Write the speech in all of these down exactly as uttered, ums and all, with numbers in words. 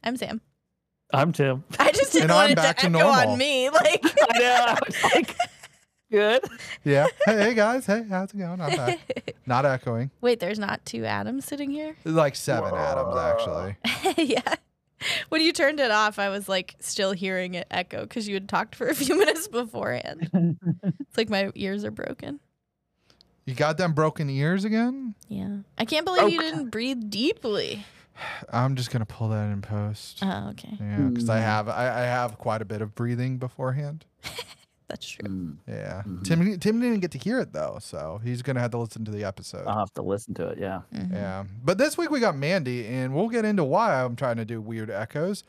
I'm Sam. I'm Tim. I just didn't And want I'm it back to to echo normal. on me. Like, I know. I was like, good. Yeah. Hey, hey guys. Hey, how's it going? I'm back. Not echoing. wait, there's not two Adams sitting here? There's like seven Adams actually. Yeah. When you turned it off, I was like still hearing it echo because you had talked for a few minutes beforehand. It's like my ears are broken. You got them broken ears again? Yeah. I can't believe you Okay. didn't breathe deeply. I'm just gonna pull that in post. Oh, okay. Yeah, because I Mm. have I, I have quite a bit of breathing beforehand. That's true. Mm, Yeah. Mhm. Tim Tim didn't get to hear it though, so he's gonna have to listen to the episode. I'll have to listen to it. Yeah. Mhm. Yeah. But this week we got Mandy, and we'll get into why I'm trying to do weird echoes.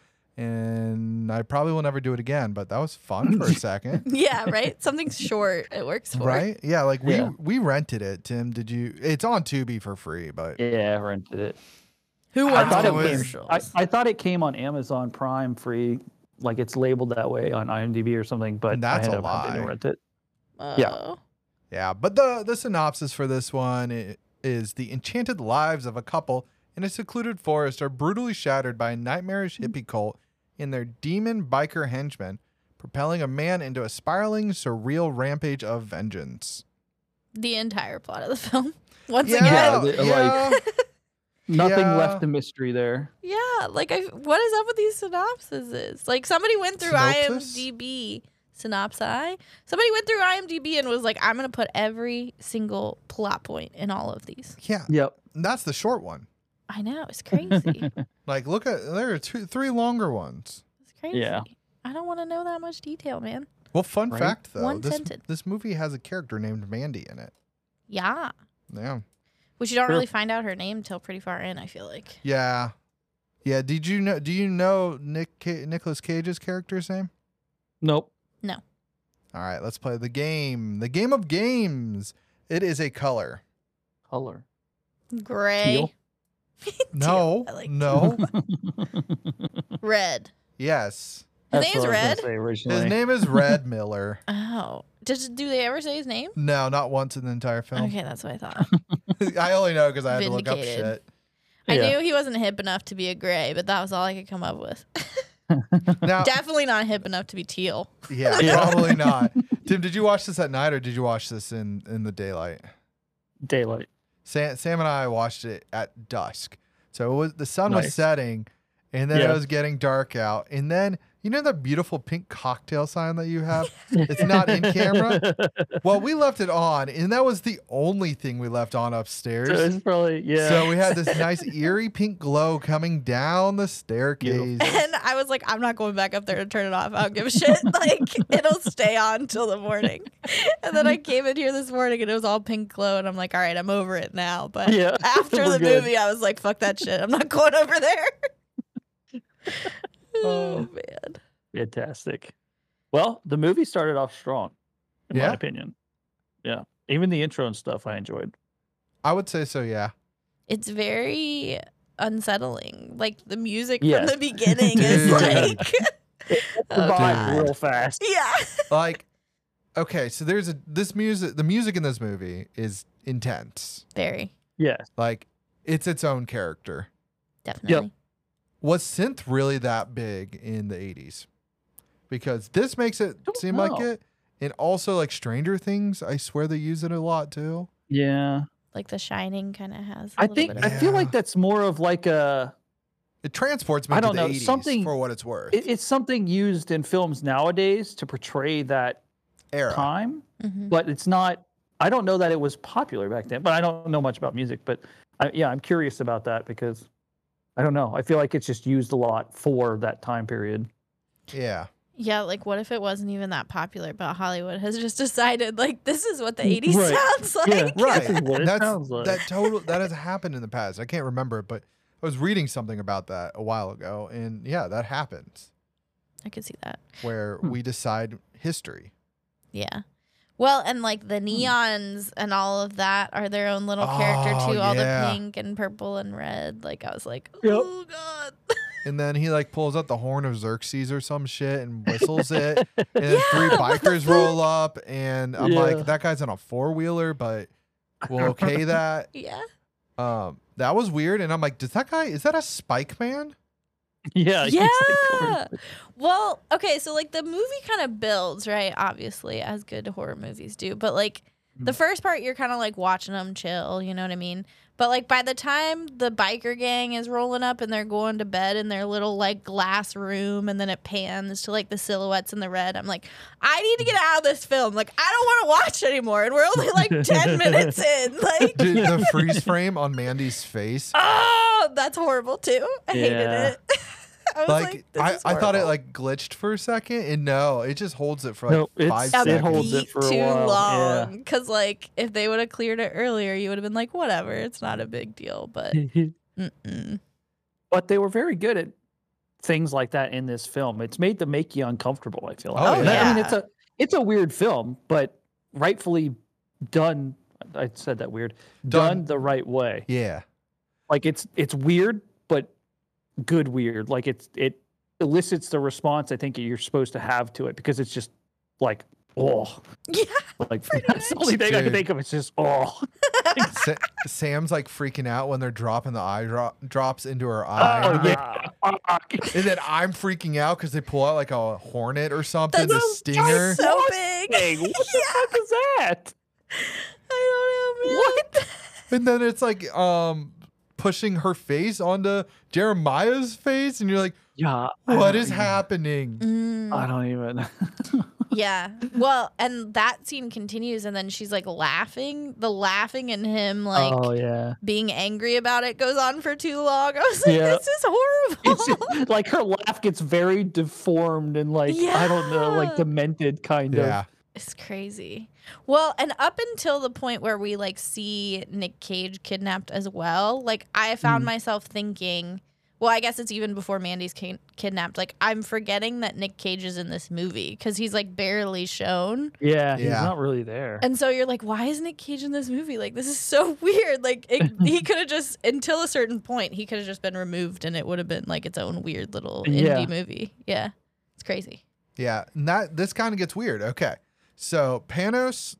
And I probably will never do it again, but that was fun for a second. Yeah, right? Something's short. It works for. Right? Yeah, like we Yeah. we rented it. Tim, did you? It's on Tubi for free, but Yeah, I rented it. Who I wants thought it was- commercials? I, I thought it came on Amazon Prime free, like it's labeled that way on IMDb or something. But That's I a ended up having to lie. rent it. Oh. yeah. yeah. But the the synopsis for this one i- is the enchanted lives of a couple in a secluded forest are brutally shattered by a nightmarish hippie cult and their demon biker henchmen, propelling a man into a spiraling, surreal rampage of vengeance. The entire plot of the film. Once Yeah, again. Yeah, the- yeah. Nothing Yeah. left a mystery there. Yeah, like I what is up with these synopsises? Like somebody went through Synopsis? IMDb synopsi. Somebody went through IMDb and was like, I'm gonna put every single plot point in all of these. yeah, Yep. that's the short one. I know, it's crazy. Like, look at there are two, three longer ones. It's crazy. Yeah. I don't want to know that much detail, man. Well, fun Right? fact though, One this sentence. this movie has a character named Mandy in it. Yeah. Yeah, Which you don't Sure. really find out her name until pretty far in, I feel like. yeah, yeah. Did you know? Do you know Nick Ca- Nicolas Cage's character's name? Nope. All right, let's play the game. The game of games. It is a color. Color. Gray. Teal? No, I like no. Red. Yes, His That's name's what I was gonna Red? say originally. his name is Red Miller. Oh. Did, do they ever say his name? No, not once in the entire film. Okay, that's what I thought. I only know because I had to look up Vindicated. shit. I Yeah. knew he wasn't hip enough to be a gray, but that was all I could come up with. Now, Definitely not hip enough to be teal. yeah, Yeah. probably not. Tim, did you watch this at night or did you watch this in in the daylight? Daylight. Sam, Sam and I watched it at dusk. So it was the sun was Nice. setting and then Yeah. it was getting dark out. And then you know that beautiful pink cocktail sign that you have? It's not in camera. Well, we left it on, and that was the only thing we left on upstairs. So it's probably yeah. So we had this nice eerie pink glow coming down the staircase. And I was like, I'm not going back up there to turn it off. I don't give a shit. Like, it'll stay on till the morning. And then I came in here this morning and it was all pink glow. And I'm like, all right, I'm over it now. But Yeah, after we're the good. movie, I was like, fuck that shit. I'm not going over there. Oh, man. Fantastic. Well, the movie started off strong, in Yeah? my opinion. Yeah. Even the intro and stuff I enjoyed. I would say so, yeah. It's very unsettling. Like, the music Yes. from the beginning is Dude. like, oh, Goodbye God. real fast. Yeah. Like, okay, so there's a this music. The music in this movie is intense. Very. Yes. Like, it's its own character. Definitely. Was synth really that big in the eighties? Because this makes it Don't seem like know. it. And also, like Stranger Things, I swear they use it a lot too. Yeah. Like, The Shining kind of has a I little think bit I of feel Yeah. like that's more of like a It transports me I to don't the know, eighties something- for what it's worth. it, it's something used in films nowadays to portray that Era. time, Mhm. but it's not I don't know that it was popular back then, but I don't know much about music, but I, yeah, I'm curious about that because I don't know. I feel like it's just used a lot for that time period. Yeah. Yeah, like what if it wasn't even that popular, but Hollywood has just decided like this is what the eighties Right. sounds like. Yeah. Right. This is what it That's sounds like. that total that has happened in the past. I can't remember it, but I was reading something about that a while ago, and yeah, that happens I could see that. where Hmm. we decide history. Yeah. Well, and like Hmm. the neons and all of that are their own little character Oh, too. All yeah. the pink and purple and red. Like I was like, Yep. oh god. And then he like pulls out the horn of Xerxes or some shit and whistles it. And then three Yeah, what the bikers roll up, and I'm Yeah. like, that guy's on a four wheeler, but we'll okay that. Yeah. Um, that was weird. And I'm like, does that guy is that a Spike Man? Yeah, he's, Yeah. like, covered- Well, okay, so like the movie kind of builds, right? Obviously, as good horror movies do. But like the first part, you're kind of like watching them chill, you know what I mean? But like by the time the biker gang is rolling up and they're going to bed in their little like glass room, and then it pans to like the silhouettes in the red, I'm like, I need to get out of this film. Like, I don't want to watch anymore. And we're only like ten minutes in. Like, Dude, the freeze frame on Mandy's face. oh, that's horrible too. I hated Yeah. it. I was like, Like, this I, is I thought it horrible. like glitched for a second, and no, it just holds it for like No, it's- five it seconds. holds it beat for a too while, yeah. long. Because like if they would have cleared it earlier, you would have been like, whatever, it's not a big deal. But mm-mm. But they were very good at things like that in this film. It's made to make you uncomfortable, I feel like. Oh, And I mean, yeah. it's a it's a weird film, but rightfully done. I said that weird. Done, Done- the right way. Yeah. Like it's it's weird, but good weird. Like it's it elicits the response I think you're supposed to have to it, because it's just like, oh, yeah, like that's the only thing I can Dude. think of. It's just oh, Sa- Sam's like freaking out when they're dropping the eye drop drops into her eye. oh and, then- yeah. and then I'm freaking out because they pull out like a hornet or something, That's the so- stinger. so What big. thing? What the fuck is that? I don't know, man. What? And then it's like um pushing her face onto Jeremiah's face, and you're like, Yeah. I what don't is even- happening? Mm, I don't even. yeah. Well, and that scene continues, and then she's like laughing. The laughing and him like oh yeah. being angry about it goes on for too long. I was like, Yeah. this is horrible. It's just- like her laugh gets very deformed and like I don't know, like Yeah. demented kind Yeah. of. It's crazy. Well, and up until the point where we like see Nick Cage kidnapped as well, like I found Mm. myself thinking, well, I guess it's even before Mandy's ki- kidnapped. Like I'm forgetting that Nick Cage is in this movie because he's like barely shown. Yeah, he's Yeah. not really there. And so you're like, why is Nick Cage in this movie? Like this is so weird. Like it, he could have just, until a certain point, he could have just been removed and it would have been like its own weird little Yeah. indie movie. Yeah. It's crazy. Yeah. And that this kind of gets weird. Okay. So Panos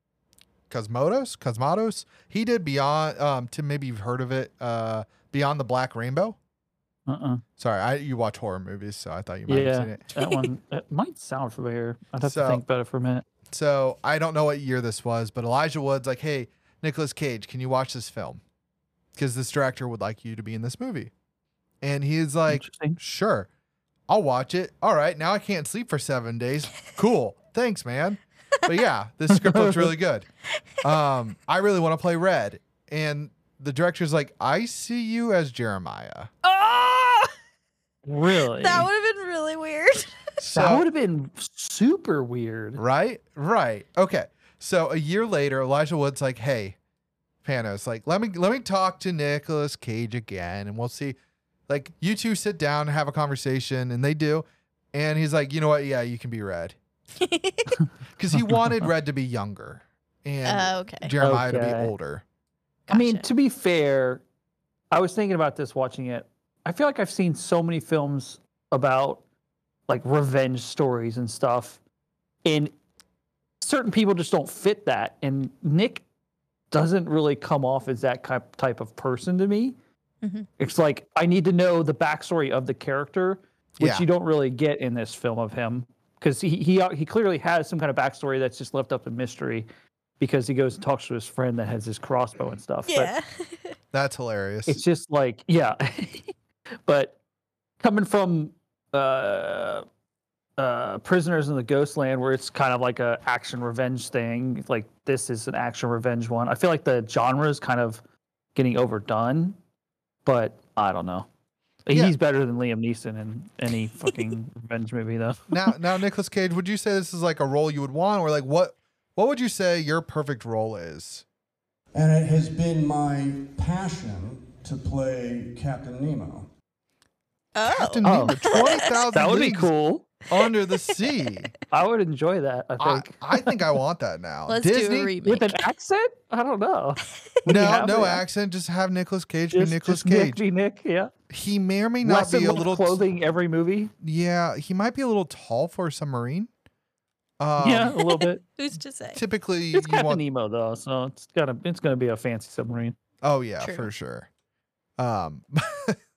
Cosmatos, Cosmatos, he did Beyond um Tim, maybe you've heard of it, uh Beyond the Black Rainbow. Uh-uh. Sorry, I you watch horror movies, so I thought you might have seen Yeah, it. that one it might sound familiar. I'd have So- to think about it for a minute. So I don't know what year this was, but Elijah Wood's like, hey, Nicolas Cage, can you watch this film? Because this director would like you to be in this movie. And he's like, Interesting. sure, I'll watch it. All right, now I can't sleep for seven days. Cool. Thanks, man. But yeah, this script looks really good. Um, I really want to play Red. And the director's like, I see you as Jeremiah. Oh, Really? that would have been really weird. So, That would have been super weird. Right? Right. Okay. So a year later, Elijah Wood's like, hey, Panos, like, let me let me talk to Nicolas Cage again, and we'll see. Like, you two sit down and have a conversation, and they do. And he's like, you know what? Yeah, you can be Red. Because he wanted Red to be younger and Oh, okay. Jeremiah to Okay. be older. I mean, Gotcha. to be fair, I was thinking about this watching it. I feel like I've seen so many films about like revenge stories and stuff, and certain people just don't fit that. And Nick doesn't really come off as that ki- type of person to me. Mhm. It's like I need to know the backstory of the character, which Yeah. you don't really get in this film of him, because he he he clearly has some kind of backstory that's just left up in mystery, because he goes and talks to his friend that has his crossbow and stuff. But Yeah. That's hilarious. it's just like, yeah. But coming from uh, uh, Prisoners in the Ghostland, where it's kind of like a action revenge thing, like this is an action revenge one. I feel like the genre is kind of getting overdone, but I don't know. Yeah. He's better than Liam Neeson in any fucking revenge movie, though. now, now, Nicolas Cage, would you say this is like a role you would want, or like what? What would you say your perfect role is? And it has been my passion to play Captain Nemo. Oh. Captain Oh. Nemo, twenty thousand That would be leagues cool. under the sea. I would enjoy that, I I, think. I think I want that now. Let's Disney, do a remake. With an accent? I don't know. Would you no, have no it? accent. Just have Nicolas Cage be Just, Nicolas just Nick Cage. be Nick, yeah. He may or may not Less be and a less little. clothing every movie. Yeah, he might be a little tall for a submarine. Um, Yeah, a little bit. Who's to say? Typically, It's you Captain want. Nemo though, so it's gotta it's gonna be a fancy submarine. Oh yeah, True. for sure. Um,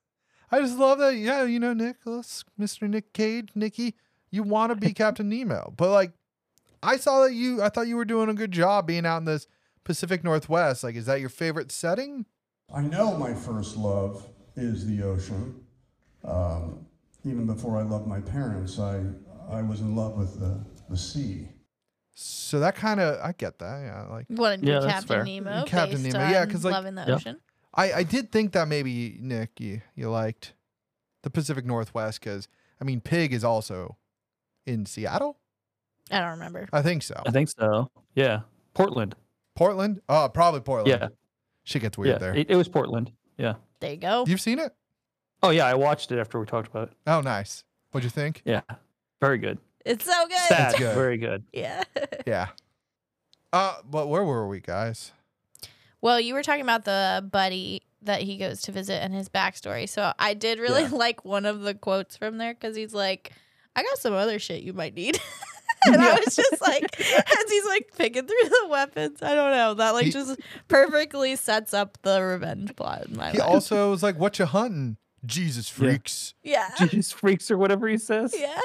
I just love that. Yeah, you know, Nicholas, Mister Nick Cage, Nicky, you want to be Captain Nemo, but like, I saw that you. I thought you were doing a good job being out in this Pacific Northwest. Like, is that your favorite setting? I know my first love is the ocean. Um, even before I loved my parents, I I was in love with the, the sea. So that kind of, I get that. Yeah, like Wanted to Yeah, be that's fair. Captain Nemo. Captain based Nemo, yeah, on 'cause, like- loving the Yeah. ocean. I, I did think that maybe Nick, you you liked the Pacific Northwest because I mean, Pig is also in Seattle. I don't remember. I think so. I think so. Yeah. Portland. Portland? Oh, probably Portland. Yeah. Shit gets weird Yeah. there. It, it was Portland. Yeah. There you go. You've seen it? Oh yeah, I watched it after we talked about it. Oh, nice. What'd you think? Yeah. Very good. It's so good. Sad. good. Very good. Yeah. Yeah. Uh, but where were we, guys? Well, you were talking about the buddy that he goes to visit and his backstory. So I did really Yeah. like one of the quotes from there because he's like, I got some other shit you might need. And I was just like, as he's like picking through the weapons, I don't know. That like He- just perfectly sets up the revenge plot in my He mind. also was like, "What you hunting, Jesus freaks?" yeah. Jesus freaks or whatever he says. Yeah.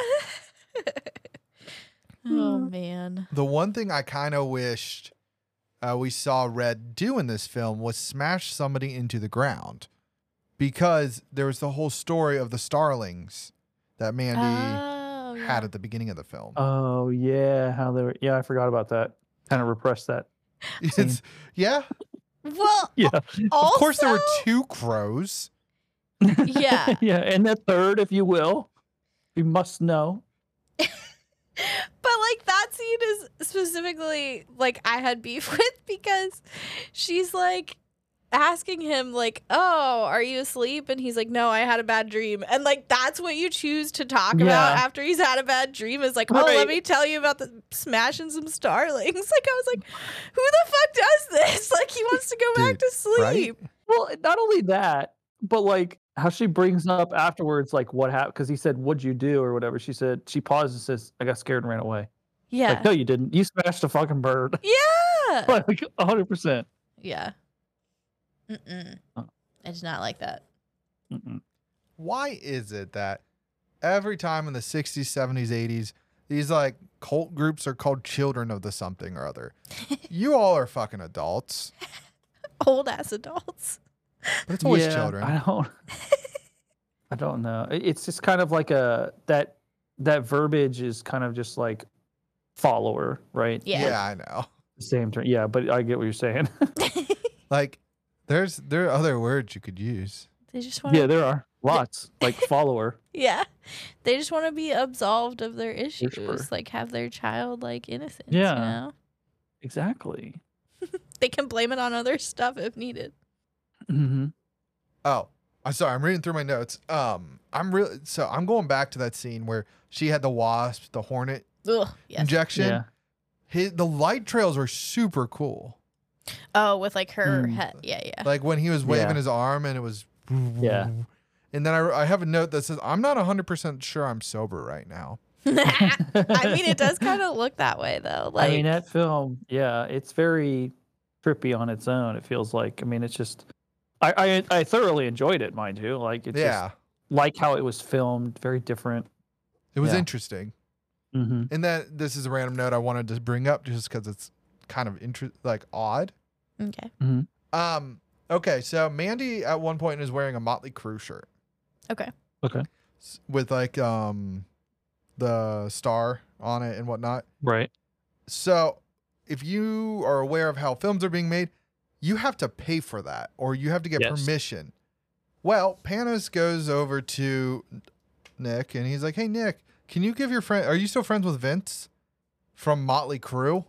Oh, man. The one thing I kind of wished uh, we saw Red do in this film was smash somebody into the ground, because there was the whole story of the Starlings that Mandy Oh, yeah. had at the beginning of the film. Oh yeah, how they were. Yeah, I forgot about that. Kind of repressed that. It's yeah. Well, Yeah. Of course, there were also- two crows. Yeah. Yeah, and the third, if you will, you must know. But like that scene is specifically like I had beef with because she's like asking him like, "Oh, are you asleep?" And he's like, "No, I had a bad dream." And like that's what you choose to talk about Yeah. after he's had a bad dream is like, "Oh, let Right. me tell you about the smashing some starlings." Like I was like, "Who the fuck does this?" Like he wants to go back Dude, to sleep. right? Well, not only that, but like how she brings up afterwards, like what happened, because he said, "What'd you do?" or whatever. She said, she paused and says, "I got scared and ran away." Yeah. Like, no, you didn't. You smashed a fucking bird. Yeah. Like a hundred percent. Yeah. Mm-mm. Uh. I did not like that. Mm-mm. Why is it that every time in the sixties, seventies, eighties, these like cult groups are called children of the something or other? You all are fucking adults, Old ass adults. but it's always Yeah, children. I don't. I don't know. It- It's just kind of like a that that verbiage is kind of just like follower, right? Yeah. yeah, I know. Same term. Yeah, but I get what you're saying. Like, there's there are other words you could use. They just want to Yeah, there are lots like follower. Yeah. They just want to be absolved of their issues. sure. Like have their childlike innocence. Yeah. You know? Exactly. They can blame it on other stuff if needed. hmm Oh, I'm sorry. I'm reading through my notes. Um, I'm really so I'm going back to that scene where she had the wasp, the hornet Ugh. Yes. injection. Yeah. His, the light trails were super cool. Oh, with like her Mm. head. Yeah, yeah. Like when he was waving Yeah. his arm and it was. Yeah. And then I, I have a note that says, "I'm not one hundred percent sure I'm sober right now." I mean, it does kind of look that way though. Like, I mean, that film, yeah, it's very trippy on its own. It feels like. I mean, it's just. I I, I thoroughly enjoyed it, mind you. Like it's yeah. just like how it was filmed, very different. It was Yeah. interesting. Mm-hmm. And that this is a random note I wanted to bring up just because it's kind of inter- like odd. okay. Um. Okay, so Mandy at one point is wearing a Motley Crue shirt Okay. Okay. s- with like um the star on it and whatnot. Right. So if you are aware of how films are being made, you have to pay for that or you have to get Yes. permission. Well, Panos goes over to Nick and he's like, "Hey Nick, can you give your friend? Are you still friends with Vince from Motley Crue?"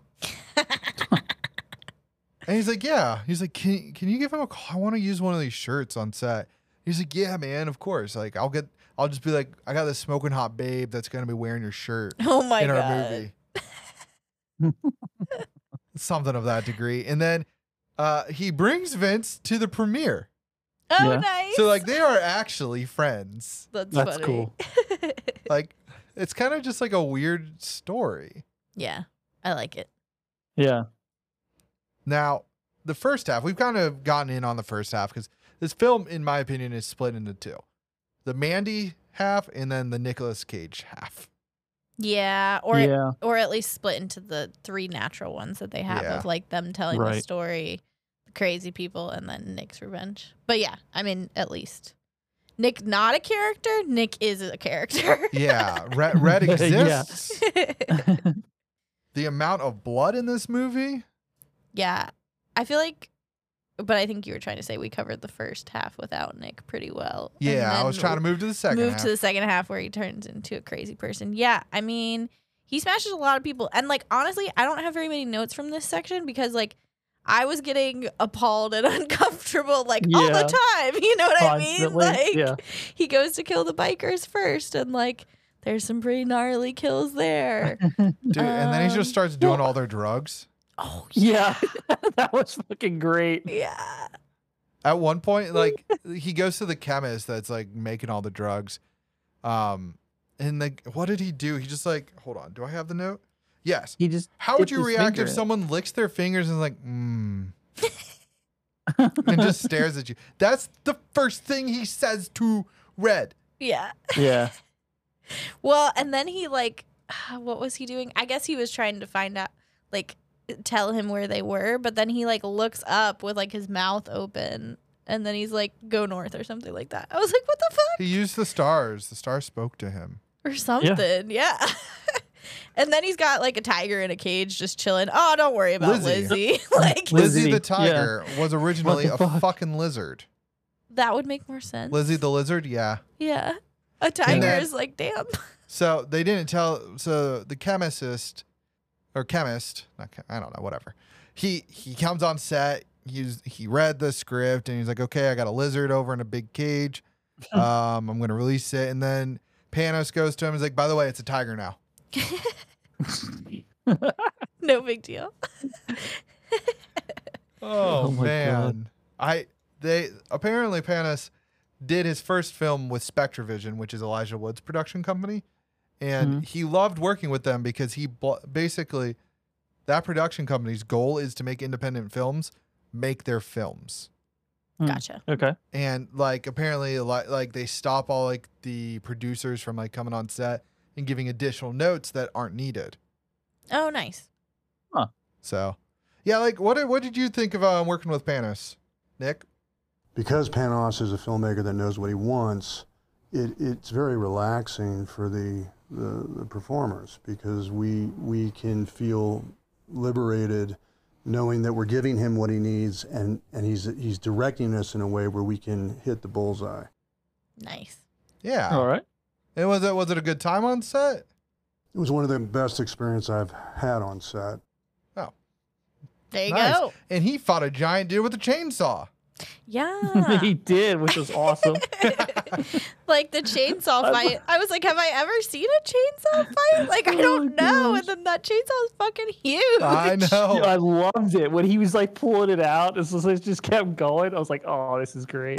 And he's like, "Yeah." He's like, "Can can you give him a call? I want to use one of these shirts on set." He's like, "Yeah, man, of course. Like, I'll get. I'll just be like, I got this smoking hot babe that's gonna be wearing your shirt Oh my in god. our movie." Something of that degree. And then uh, he brings Vince to the premiere. Oh, Yeah. nice. So like they are actually friends. that's, That's funny. cool. Like it's kind of just like a weird story. Yeah, I like it. Yeah. Now, the first half, we've kind of gotten in on the first half because this film, in my opinion, is split into two. the Mandy half and then the Nicolas Cage half. Yeah, or yeah. or at least split into the three natural ones that they have Yeah. of like them telling the Right. story, the crazy people, and then Nick's revenge. But yeah, I mean, at least Nick not a character. Nick is a character. Yeah, Red, Red Yeah. exists. The amount of blood in this movie. Yeah, I feel like, but I think you were trying to say we covered the first half without Nick pretty well. and Yeah, I then was trying to move to the second move half. to the second half where he turns into a crazy person. Yeah, I mean, he smashes a lot of people, and like honestly, I don't have very many notes from this section because like I was getting appalled and uncomfortable like all the Yeah. time. You know what I mean? Constantly, Like yeah. he goes to kill the bikers first, and like there's some pretty gnarly kills there. Dude, and then he Um, just starts doing all their drugs. Oh Yeah. That was fucking great. yeah. At one point, like he goes to the chemist that's like making all the drugs. Um, and like, what did he do? He just like, hold on, do I have the note? Yes. He just How would dipped you his react finger if in it. someone licks their fingers and is like, mmm, and just stares at you? That's the first thing he says to Red. Yeah. Yeah. Well, and then he like, what was he doing? I guess he was trying to find out, like, tell him where they were. But then he like looks up with like his mouth open, and then he's like, "Go north" or something like that. I was like, "What the fuck?" He used the stars. The stars spoke to him. Or something. Yeah. And then he's got like a tiger in a cage just chilling. Oh, don't worry about Lizzie. Lizzie. Like Lizzie, Lizzie, the tiger was originally a What the fuck? fucking lizard. that would make more sense. Lizzie the lizard, yeah. Yeah. A tiger then- is like, damn. So they didn't tell. So the chemist or chemist, not chem, I don't know, whatever. He he comes on set. He's he read the script and he's like, okay, I got a lizard over in a big cage. Um, I'm gonna release it. And then Panos goes to him. He's like, by the way, it's a tiger now. No big deal. Oh, Oh my man, God. I they apparently Panos did his first film with Spectravision, which is Elijah Wood's production company, and Mhm. he loved working with them because he bl- basically that production company's goal is to make independent films, make their films, Hmm. Gotcha. Okay. and like apparently like like they stop all like the producers from like coming on set and giving additional notes that aren't needed. Oh, nice. So, yeah, like what did, what did you think of uh, working with Panos, Nick? Because Panos is a filmmaker that knows what he wants, it, it's very relaxing for the, the, the performers because we, we can feel liberated knowing that we're giving him what he needs and, and he's, he's directing us in a way where we can hit the bullseye. Nice. Yeah. All right. And was it was it a good time on set? It was one of the best experiences I've had on set. There you Nice. go. And he fought a giant dude with a chainsaw. Yeah. He did, which was awesome. Like the chainsaw I- fight. I was like, have I ever seen a chainsaw fight? Like, I Oh don't my know. gosh. And then that chainsaw is fucking huge. I know. I loved it when he was like pulling it out. It just, it just kept going. I was like, "Oh, this is great."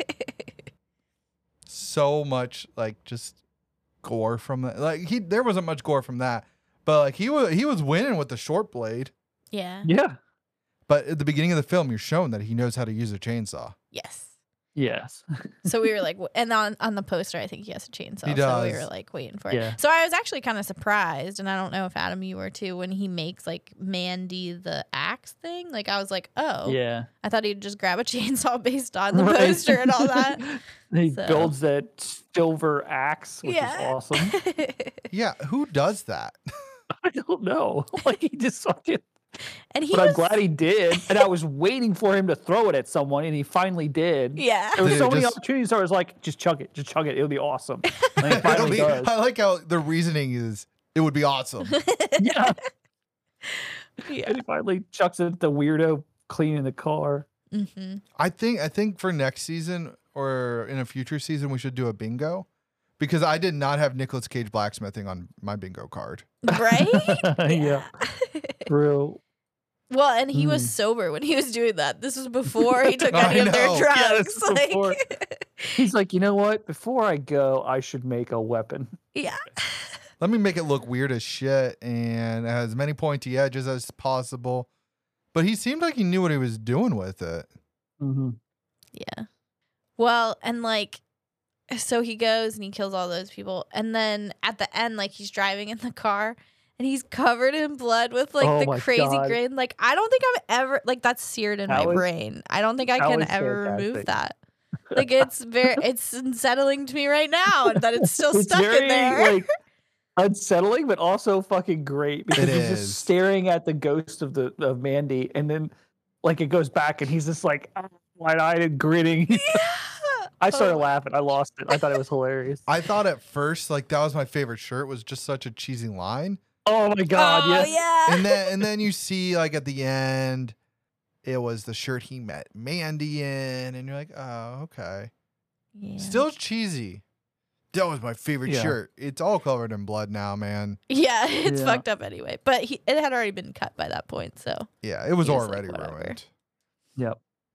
So much like just gore from that. Like he there wasn't much gore from that. But like he was he was winning with the short blade. Yeah. Yeah. But at the beginning of the film, you're shown that he knows how to use a chainsaw. Yes. Yes. So we were like, w- and on, on the poster, I think he has a chainsaw. He So we does. were like waiting for it. Yeah. So I was actually kind of surprised, and I don't know if Adam, you were too, when he makes like Mandy the axe thing. Like I was like, oh, Yeah. I thought he'd just grab a chainsaw based on the Right. poster and all that. He So- builds that silver axe, which Yeah. is awesome. Yeah, who does that? I don't know. Like he just fucking. And he But I'm was, glad he did, and I was waiting for him to throw it at someone, and he finally did. yeah. There were Did so it many just- opportunities. I was like, "Just chug it, just chug it. It'll be awesome." And he It'll finally be- does. I like how the reasoning is it would be awesome. Yeah. Yeah. And he finally chucks it at the weirdo cleaning the car. Mm-hmm. I think I think for next season or in a future season we should do a bingo. Because I did not have Nicolas Cage blacksmithing on my bingo card. Right? Yeah. True. Well, and he was Mm. sober when he was doing that. This was before he took I any of their know. drugs. Yeah, this is like, before. He's like, you know what? Before I go, I should make a weapon. yeah. Let me make it look weird as shit and as many pointy edges as possible. But he seemed like he knew what he was doing with it. Mm-hmm. Yeah. Well, and like so he goes and he kills all those people, and then at the end, like he's driving in the car and he's covered in blood with like Oh the my crazy God. grin. Like I don't think I've ever like that's seared in That my was- brain. I don't think I that can was ever remove fantastic. that. Like it's very it's unsettling to me right now that it's still It's stuck very in there. like unsettling, but also fucking great because It he's is. just staring at the ghost of the of Mandy, and then like it goes back, and he's just like wide-eyed and grinning. Yeah. I started Oh. laughing. I lost it. I thought it was hilarious. I thought at first like that was my favorite shirt. Was just such a cheesy line, Oh my god! oh, yeah. yeah. and then and then you see like at the end, it was the shirt he met Mandy in, and you're like, oh okay. Yeah. Still cheesy. That was my favorite Yeah. shirt. It's all covered in blood now, man. Yeah, it's Yeah. fucked up anyway. But he, it had already been cut by that point, so Yeah, it was He was like, already whatever. ruined. Yep.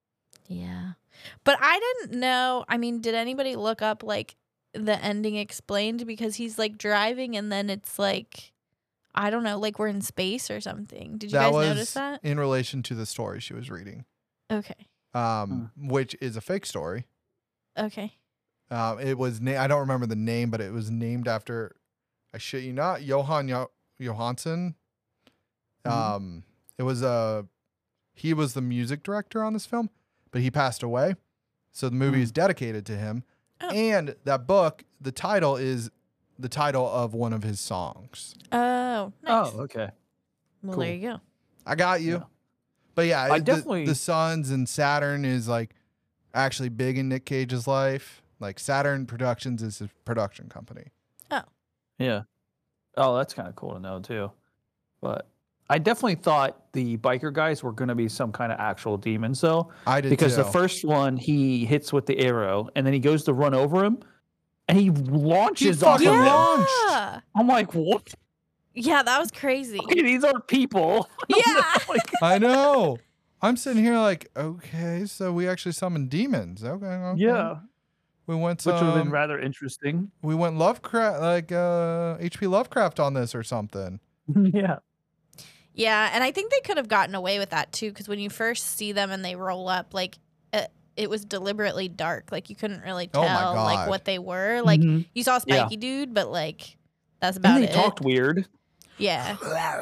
yeah. But I didn't know. I mean, did anybody look up like the ending explained? Because he's like driving, and then it's like, I don't know, like we're in space or something. Did you that guys was notice that? in relation to the story she was reading, Okay. um, which is a fake story. Okay. Um, it was na- I don't remember the name, but it was named after, I shit you not, Johan jo- Johansson. Mhm. Um, it was a he was the music director on this film, but he passed away, so the movie Mm. is dedicated to him. Oh. And that book, the title is the title of one of his songs. Oh. Nice. Oh, okay. well, cool. there you go. I got you. Yeah. But yeah, I the- definitely- the Suns and Saturn is like actually big in Nick Cage's life. Like Saturn Productions is his production company. Yeah. Oh, that's kind of cool to know too. But I definitely thought the biker guys were going to be some kind of actual demons, though, I did because too. the first one he hits with the arrow, and then he goes to run over him, and he launches off fucking of him. launched. Yeah. I'm like, what? Yeah, that was crazy. Okay, these are people. Yeah. Like, I know. I'm sitting here like, okay, so we actually summoned demons. Okay, okay. yeah, We went which would have been some, rather interesting. we went Lovecraft like uh H P Lovecraft on this or something. Yeah. Yeah, and I think they could have gotten away with that too, because when you first see them and they roll up, like it, it was deliberately dark. Like you couldn't really Oh tell my like God. what they were. Like Mhm. you saw Yeah. Spiky Dude, but like that's about And they it. talked weird. Yeah.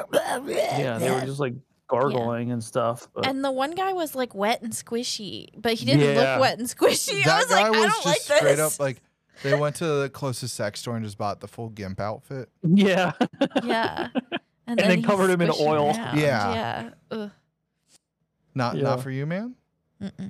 Yeah, they were just like gargling and stuff. But And the one guy was like wet and squishy, but he didn't Yeah. look wet and squishy. I That was guy like, was I don't just like straight this. up like they went to the closest sex store and just bought the full gimp outfit. yeah. Yeah. And, then he's covered him in squishing oil. around. Yeah. Yeah. Ugh. Not Yeah. not for you, man. Mm-mm.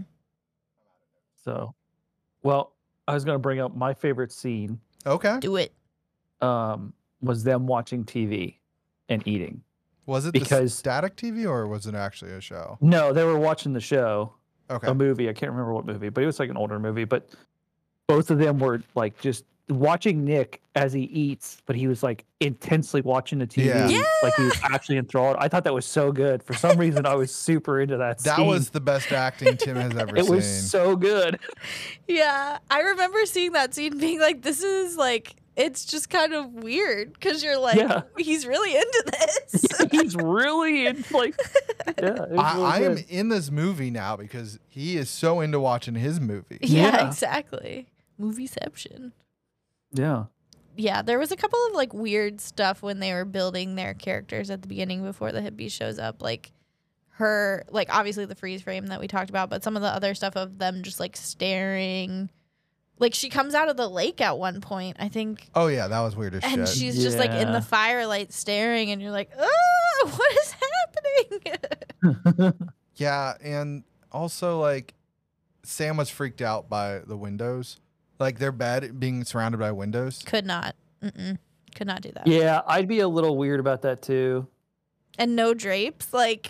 So, well, I was gonna bring up my favorite scene. Okay. Do it. Um, was them watching T V and eating. Was it the Because- static T V or was it actually a show? No, they were watching the show, Okay. a movie. I can't remember what movie, but it was like an older movie. But both of them were like just watching Nick as he eats, but he was like intensely watching the T V, Yeah. like he was actually enthralled. I thought that was so good. For some reason, I was super into that. That scene. was the best acting Tim has ever It seen. was so good. Yeah. I remember seeing that scene being like, this is like, it's just kind of weird because you're like, Yeah. he's really into this. He's really in like, yeah. It was I, really I am good. in this movie now because he is so into watching his movie. yeah, Yeah. exactly. Movieception. Yeah. Yeah, there was a couple of like weird stuff when they were building their characters at the beginning before the hippie shows up. Like her, like obviously the freeze frame that we talked about, but some of the other stuff of them just like staring. Like she comes out of the lake at one point, I think, Oh yeah, that was weird as and shit. she's just like in Yeah. the firelight staring, and you're like, oh, what is happening? Yeah, and also like Sam was freaked out by the windows, like their bed being surrounded by windows. Could not. Mm-mm. Could not do that. Yeah, I'd be a little weird about that too. And no drapes. Like,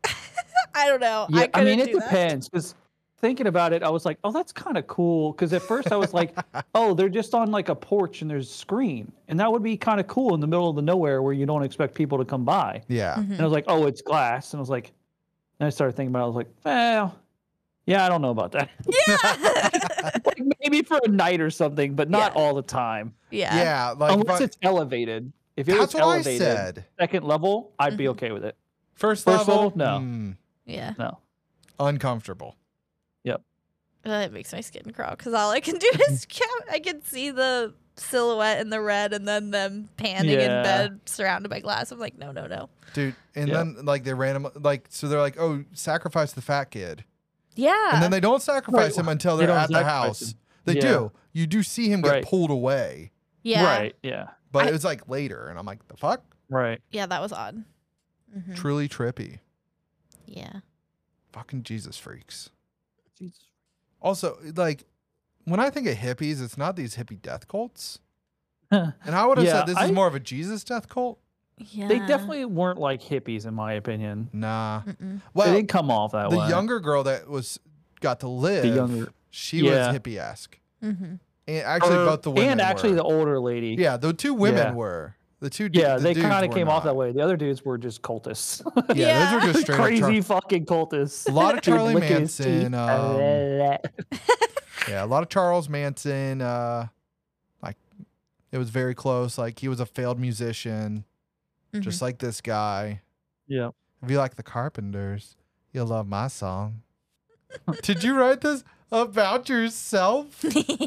I don't know. Yeah, I, I, couldn't mean, it do that. depends. Because thinking about it, I was like, oh, that's kind of cool. Because at first I was like, oh, they're just on like a porch and there's a screen. And that would be kind of cool in the middle of the nowhere where you don't expect people to come by. Yeah. Mhm. And I was like, oh, it's glass. And I was like, and I started thinking about it. I was like, well, yeah, I don't know about that. Yeah. Like maybe for a night or something, but not Yeah. all the time. yeah. Yeah, like Unless but- it's elevated. If it that's was what I elevated, said. second level, I'd be Mhm. okay with it. First, First level, level? No. mm, Yeah. No. uncomfortable. That makes my skin crawl because all I can do is count. I can see the silhouette in the red and then them panning Yeah. in bed surrounded by glass. I'm like, no, no, no. Dude, and Yeah. then like they random like so they're like, oh, sacrifice the fat kid, Yeah. and then they don't sacrifice Right. him until They they're don't at the sacrifice house. him. They Yeah. do. You do see him get Right. pulled away, yeah. Right. Yeah. but I- it was like later, and I'm like, the fuck, Right. Yeah, that was odd. Mhm. truly trippy, Yeah. fucking Jesus freaks. Jesus. Also, like when I think of hippies, it's not these hippie death cults, They and I would have Yeah, said this is I- more of a Jesus death cult. Yeah. definitely weren't like hippies, in my opinion. Nah. Mm-mm. They Well, didn't come off that the way. younger girl that was got to live, younger- she Yeah. was hippie-esque. Mm-hmm. And actually, Or- both the women and actually were. the older lady. yeah, the two women Yeah. were the two. du- Yeah, the they dudes kind of were came off not. that way. The other dudes were just cultists. Yeah, Yeah. those were just straight Crazy up. Char- fucking cultists. a lot of Charlie Licking his Manson. teeth. Um, yeah, a lot of Charles Manson. Uh, like, it was very close. Like, he was a failed musician, Mm-hmm. just like this guy. Yeah. If you like the Carpenters, you'll love my song. Did you write this about yourself?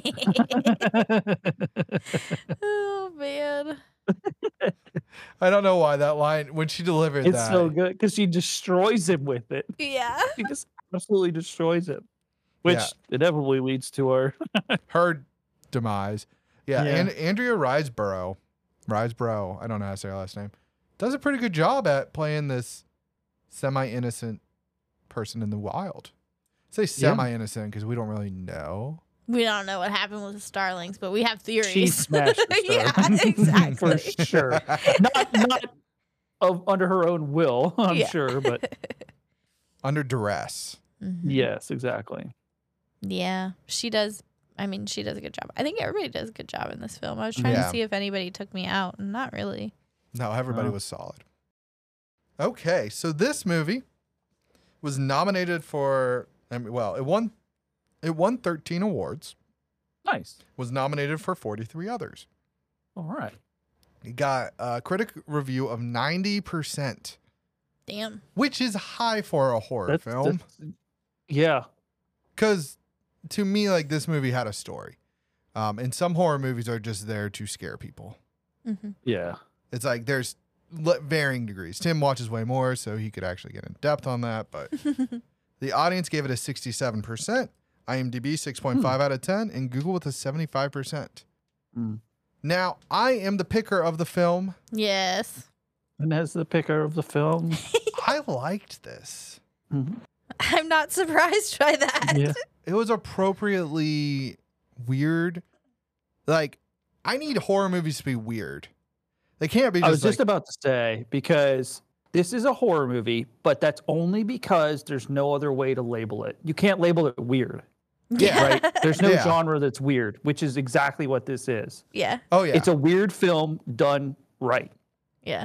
Oh man. I don't know why that line when she delivered It's that. so good because she destroys him with it. Yeah. She just absolutely destroys him, which Yeah. inevitably leads to our. Her demise. Yeah, Yeah. and Andrea Riseborough, Riseborough, I don't know how to say her last name, does a pretty good job at playing this semi-innocent person in the wild. Say semi-innocent because we don't really know. We don't know what happened with the Starlings, but we have theories. She smashed the Yeah, Starlings. exactly. For sure. Not not of under her own will, I'm Yeah. sure, but Under duress. Mhm. yes, exactly. Yeah, she does. I mean, she does a good job. I think everybody does a good job in this film. I was trying Yeah. to see if anybody took me out, and not really. No, everybody Oh. was solid. Okay, so this movie was nominated for, I mean, well, it won, it won thirteen awards. Nice. Was nominated for forty-three others. All right. It got a critic review of ninety percent, Damn. which is high for a horror That's, film. that's- yeah. Because to me, like, this movie had a story. Um, and some horror movies are just there to scare people. Mm-hmm. Yeah. It's like there's le- varying degrees. Tim watches way more, so he could actually get in depth on that. But the audience gave it a sixty-seven percent, IMDb six point five out of ten, and Google with a seventy-five percent. Mm. Now, I am the picker of the film. Yes. And as the picker of the film. I liked this. Mhm. I'm not surprised by that. Yeah. It was appropriately weird. Like, I need horror movies to be weird. They can't be just I was like, just about to say, because this is a horror movie, but that's only because there's no other way to label it. You can't label it weird, Yeah. right? There's no Yeah. genre that's weird, which is exactly what this is. Yeah. oh yeah, It's a weird film done right. Yeah.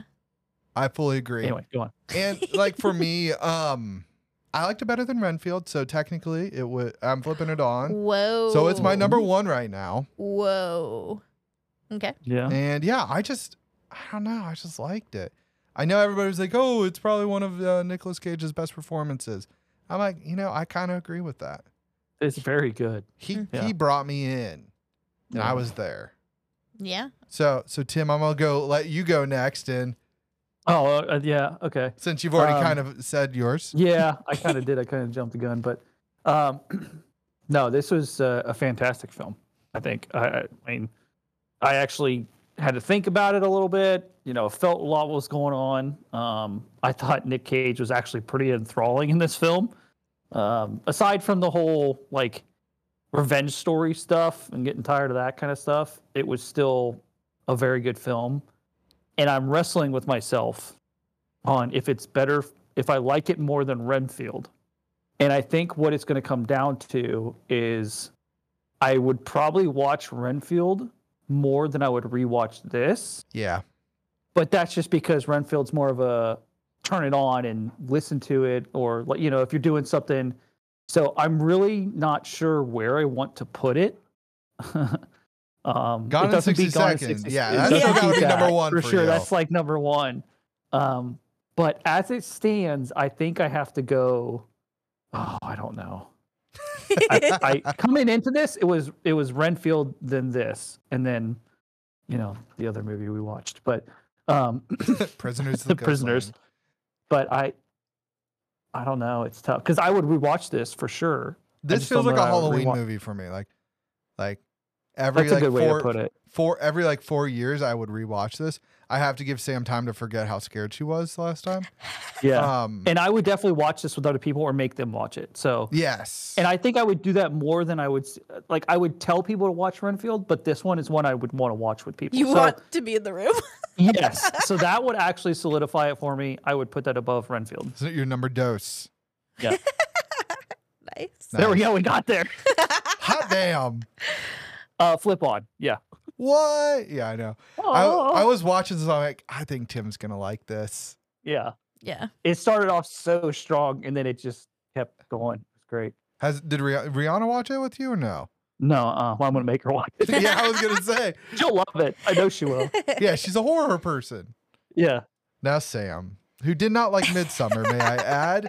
I fully agree. Anyway, go on. And like for me, um, I liked it better than Renfield, so technically it would. I'm flipping it on. Whoa. So it's my number one right now. Whoa. Okay. Yeah. And yeah, I just, I don't know, I just liked it. I know everybody's like, oh, it's probably one of uh, Nicolas Cage's best performances. I'm like, you know, I kind of agree with that. It's very good. He Mm. Yeah. he brought me in, and Yeah. I was there. Yeah. So so Tim, I'm gonna go let you go next, and Oh, uh, yeah. Okay. since you've already Um, kind of said yours, Yeah, I kind of did. I kind of jumped the gun, but um, no, this was uh, a fantastic film. I think. I, I mean, I actually had to think about it a little bit. You know, felt a lot was going on. Um, I thought Nick Cage was actually pretty enthralling in this film. Um, aside from the whole like revenge story stuff and getting tired of that kind of stuff, it was still a very good film. And I'm wrestling with myself on if it's better, if I like it more than Renfield. And I think what it's going to come down to is I would probably watch Renfield more than I would rewatch this. yeah, But that's just because Renfield's more of a turn it on and listen to it, or like, you know, if you're doing something. So I'm really not sure where I want to put it. um, Gone it in doesn't beat sixty Gone in Seconds. sixty Yeah, it that's doesn't gotta beat be number that, one for for sure. you. That's like number one. Um, but as it stands, I think I have to go. Oh, I don't know. I, I coming into this, it was it was Renfield, then this, and then, you know, the other movie we watched. But um, Prisoners of the the prisoners. Ghostland. But I, I don't know. It's tough because I would rewatch this for sure. I This just feels don't like know a that I would Halloween rewatch- movie for me. Like, like every That's a like good way four, to put it. four every like four years, I would rewatch this. I have to give Sam time to forget how scared she was last time. Yeah. Um. And I would definitely watch this with other people or make them watch it. So, yes. and I think I would do that more than I would, s- like, I would tell people to watch Renfield, but this one is one I would want to watch with people. You so, want to be in the room? yes. So that would actually solidify it for me. I would put that above Renfield. Isn't it your number dose? Yeah. Nice. There we Nice. go. We got there. Hot damn. Uh, flip on. Yeah. What? Yeah, I know. I, I was watching this. I'm like, I think Tim's gonna like this. yeah. Yeah. It started off so strong and then it just kept going. It's great. Has did Rih- Rihanna watch it with you or no? No, uh, well, I'm going to make her watch it. Yeah, I was gonna say. She'll love it. I know she will. Yeah, she's a horror person. Yeah. Now Sam, who did not like Midsummer, may I add?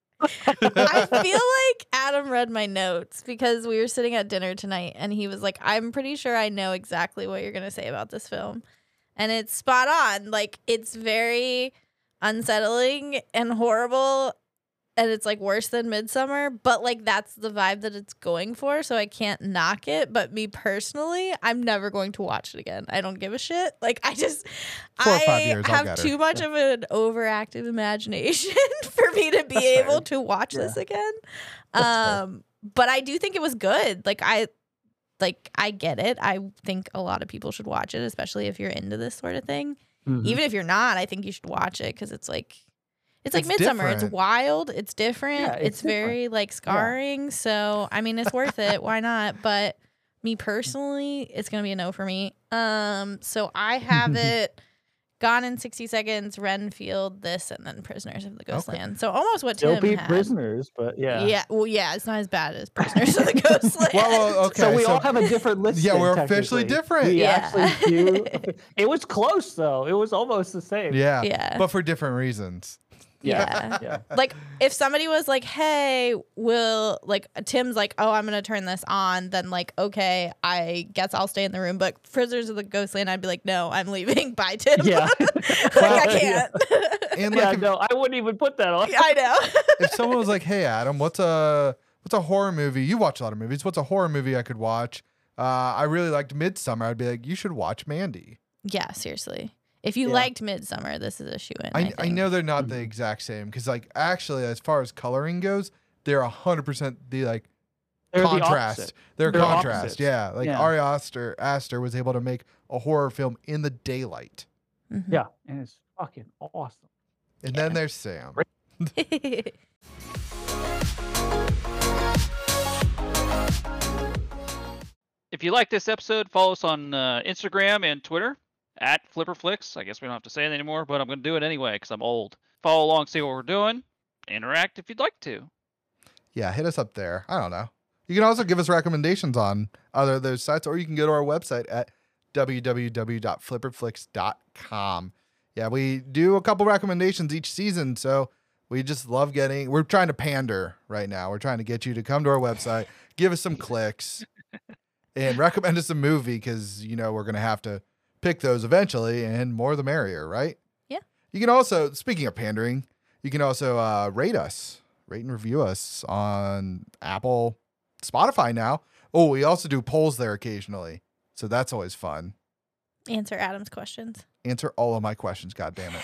I feel like Adam read my notes because we were sitting at dinner tonight and he was like, I'm pretty sure I know exactly what you're going to say about this film. And it's spot on. Like, it's very unsettling and horrible. And it's like worse than Midsummer, but like that's the vibe that it's going for. So I can't knock it. But me personally, I'm never going to watch it again. I don't give a shit. Like I just, Four or I five years, I'll have get her. too much of an overactive imagination for me to be That's able fair. to watch Yeah. this again. That's fair. Um, but I do think it was good. Like I, like I get it. I think a lot of people should watch it, especially if you're into this sort of thing. Mhm. Even if you're not, I think you should watch it because it's like it's like It's Midsummer. It's different. wild. It's different. Yeah, it's it's different. very like scarring. So I mean, it's worth it. Why not? But me personally, it's gonna be a no for me. Um, so I have it. Gone in sixty Seconds, Renfield, this, and then Prisoners of the Ghostland. So almost what Still Tim be had. prisoners, but yeah. Yeah. Well, yeah. It's not as bad as Prisoners of the Ghostland. Well, well, okay. So we all have a different list. Yeah, we're officially different. We Yeah. actually do. It was close though. It was almost the same. Yeah. Yeah. But for different reasons. Yeah. Yeah. Like if somebody was like, "Hey, will like Tim's like, oh, I'm gonna turn this on," then like, okay, I guess I'll stay in the room. But Prisoners of the Ghostland, I'd be like, no, I'm leaving. Bye, Tim. Yeah. like I can't. And Yeah, like if, no, I wouldn't even put that on. I know. if someone was like, "Hey, Adam, what's a what's a horror movie? You watch a lot of movies. What's a horror movie I could watch?" Uh, I really liked Midsummer. I'd be like, "You should watch Mandy." Yeah, seriously. If you Yeah. liked Midsummer, this is a shoe in. I, I, think. I know they're not Mm-hmm. the exact same because, like, actually, as far as coloring goes, they're a hundred percent the like They're the contrast. opposite. They're, They're contrast. opposites. Yeah, like Yeah. Ari Aster Aster was able to make a horror film in the daylight, Mhm. Yeah, and it's fucking awesome. and Yeah. then there's Sam. If you like this episode, follow us on uh, Instagram and Twitter at FlipperFlix. I guess we don't have to say it anymore, but I'm going to do it anyway because I'm old. Follow along, see what we're doing. Interact if you'd like to. Yeah, hit us up there. I don't know. You can also give us recommendations on other of those sites, or you can go to our website at w w w dot flipperflix dot com. Yeah, we do a couple recommendations each season, so we just love getting. We're trying to pander right now. We're trying to get you to come to our website, give us some clicks, and recommend us a movie because you know we're gonna have to pick those eventually, and more the merrier, right? Yeah. You can also, speaking of pandering, you can also uh, rate us, rate and review us on Apple, Spotify now. Oh, we also do polls there occasionally, so that's always fun. Answer Adam's questions. Answer all of my questions, God damn it.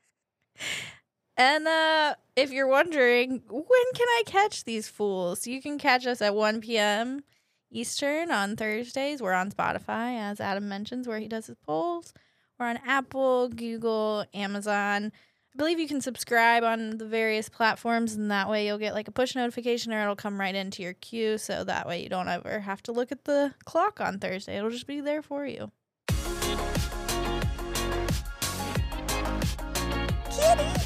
And uh, if you're wondering, when can I catch these fools? You can catch us at one p.m. Eastern on Thursdays. We're on Spotify, as Adam mentions, where he does his polls. We're on Apple, Google, Amazon. I believe you can subscribe on the various platforms, and that way you'll get like a push notification or it'll come right into your queue. So that way you don't ever have to look at the clock on Thursday. It'll just be there for you. Kitty!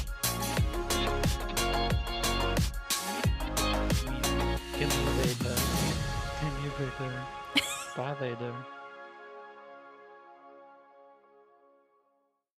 Give me Vader. Give me Vader. Bye, Vader.